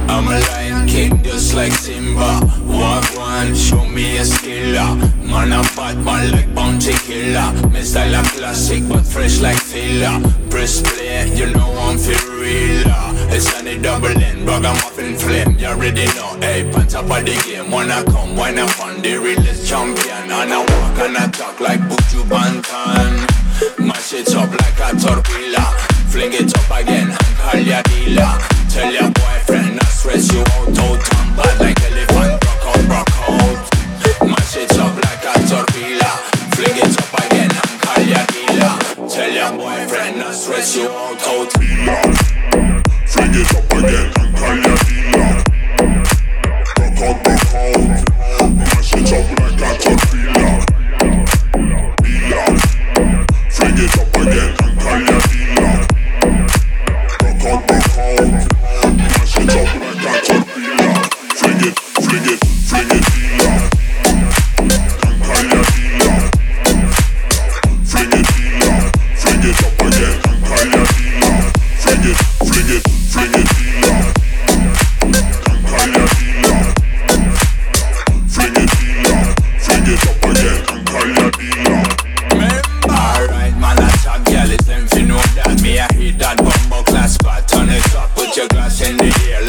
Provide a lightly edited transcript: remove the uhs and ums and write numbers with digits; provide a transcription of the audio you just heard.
I'm a lion king just like Simba. Walk one, show me a skiller. Man a bad man like bounty killer. Me style a classic but fresh like filler. Press play, you know I'm feel real. It's on the double end, ragamuffin flame. You already know, hey, on top of the game. Wanna come, wind up on the realest champion. And I walk and I talk like Buju Banton. Mash it up like a tortilla. Fling it up again and call ya dealer. Tell your boyfriend not stress you out. I'm bad like elephant, broke out. Mash it up like a tortilla. Fling it up again and call ya dealer. Tell your boyfriend not stress you out. Fling it up again and call ya dealer. Broke out. Mash it up like a tortilla. Dealer. Fling it up again and call ya dealer. Broke out. Mash it up like a tortilla. Fling it, dealer. And call ya dealer. Fling it, dealer. Fling it up again and call ya dealer. Fling it, dealer. And call ya dealer. Fling it, dealer. Fling it up again and call ya dealer. Alright man, I talk girl, it's them fi know that. Me I hit that bumbo class spot. Turn it up, put your glass in the air